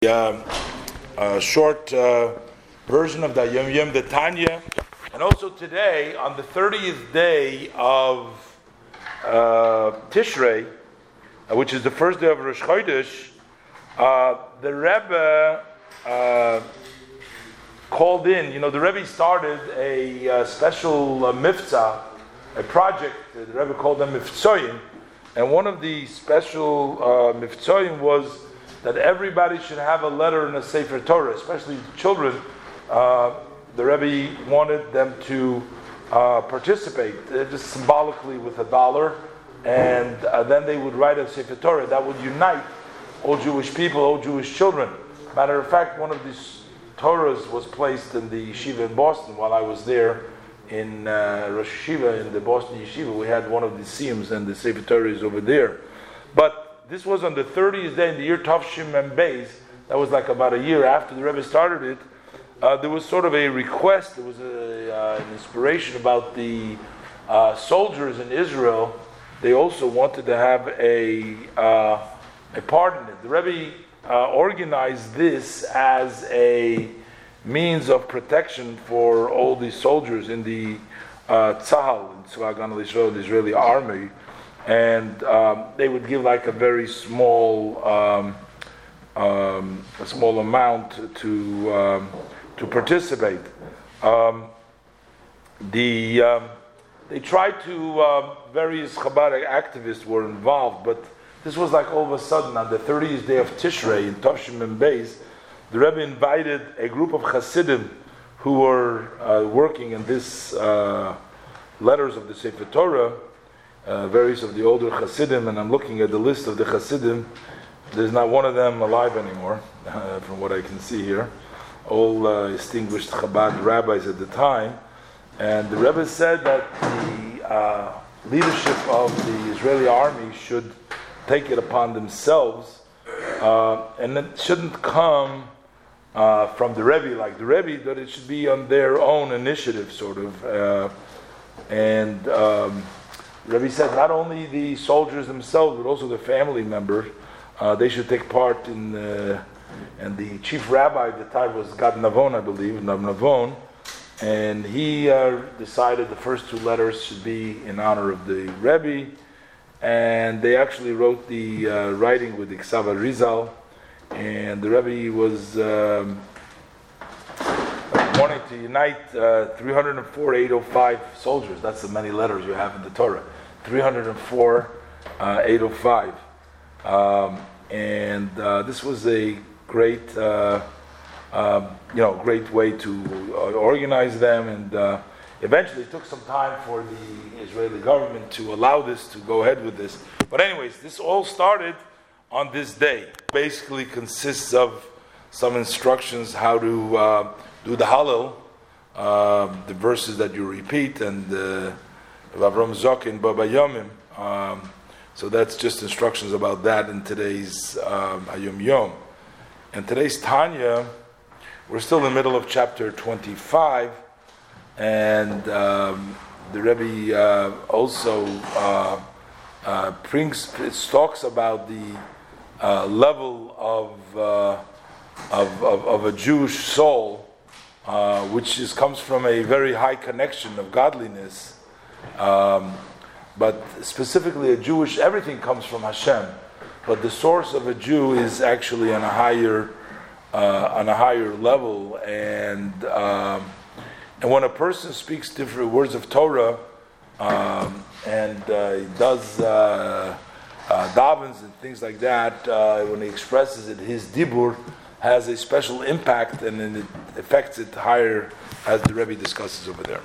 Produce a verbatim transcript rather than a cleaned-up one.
Um, a short uh, version of the Yom Yom the Tanya, and also today on the thirtieth day of uh, Tishrei, uh, which is the first day of Rosh Chodesh, uh, the Rebbe uh, called in. You know, the Rebbe started a uh, special uh, miftzah, a project. The Rebbe called them miftzoyim, and one of the special uh, miftzoyim was that everybody should have a letter in a Sefer Torah, especially children. Uh, the Rebbe wanted them to uh, participate, uh, just symbolically with a dollar, and uh, then they would write a Sefer Torah that would unite all Jewish people, all Jewish children. Matter of fact, one of these Torahs was placed in the yeshiva in Boston while I was there in uh, Rosh Yeshiva, in the Boston Yeshiva. We had one of the siyums, and the Sefer Torah is over there. But this was on the thirtieth day in the year Tavshim and Beis. That was like about a year after the Rebbe started it. Uh, there was sort of a request, there was a, uh, an inspiration about the uh, soldiers in Israel. They also wanted to have a uh, a part in it. The Rebbe uh, organized this as a means of protection for all the soldiers in the uh, Tzahal, in Tzva Haganah L'Yisrael, the Israeli army. And um, they would give like a very small, um, um, a small amount to um, to participate. Um, the um, they tried to uh, various Chabad activists were involved, but this was like all of a sudden on the thirtieth day of Tishrei in Tavshim and Beis, the Rebbe invited a group of Hasidim who were uh, working in this uh, letters of the Sefer Torah. Uh, various of the older Hasidim, and I'm looking at the list of the Hasidim. There's not one of them alive anymore, uh, from what I can see here. All uh, distinguished Chabad rabbis at the time. And the Rebbe said that the uh, leadership of the Israeli army should take it upon themselves, uh, and it shouldn't come uh, from the Rebbe like the Rebbe, that it should be on their own initiative, sort of. Uh, and um, The Rebbe said not only the soldiers themselves, but also the family members, uh, they should take part in, uh, and the chief rabbi at the time was Gad Navon, I believe, Nav Navon, and he uh, decided the first two letters should be in honor of the Rebbe, and they actually wrote the uh, writing with the Ksav Arizal, and the Rebbe was um, wanting to unite uh, three hundred four eight oh five soldiers. That's the many letters you have in the Torah. three hundred four eight oh five. Um, and uh, this was a great, uh, uh, you know, great way to uh, organize them. And uh, eventually it took some time for the Israeli government to allow this, to go ahead with this. But anyways, this all started on this day. Basically consists of some instructions how to uh, do the Hallel, uh, the verses that you repeat, and uh, Avram Zokin, Baba Yomim. Um, so that's just instructions about that in today's um, Yom Yom. And today's Tanya, we're still in the middle of chapter twenty-five, and um, the Rebbe uh, also uh, uh, brings, talks about the uh, level of, uh, of, of of a Jewish soul, Uh, which is, comes from a very high connection of godliness, um, but specifically a Jewish, everything comes from Hashem, but the source of a Jew is actually on a higher, uh, on a higher level, and um, and when a person speaks different words of Torah, um, and uh, he does uh, uh, davens and things like that, uh, when he expresses it, his dibur has a special impact, and then it affects it higher, as the Rebbe discusses over there.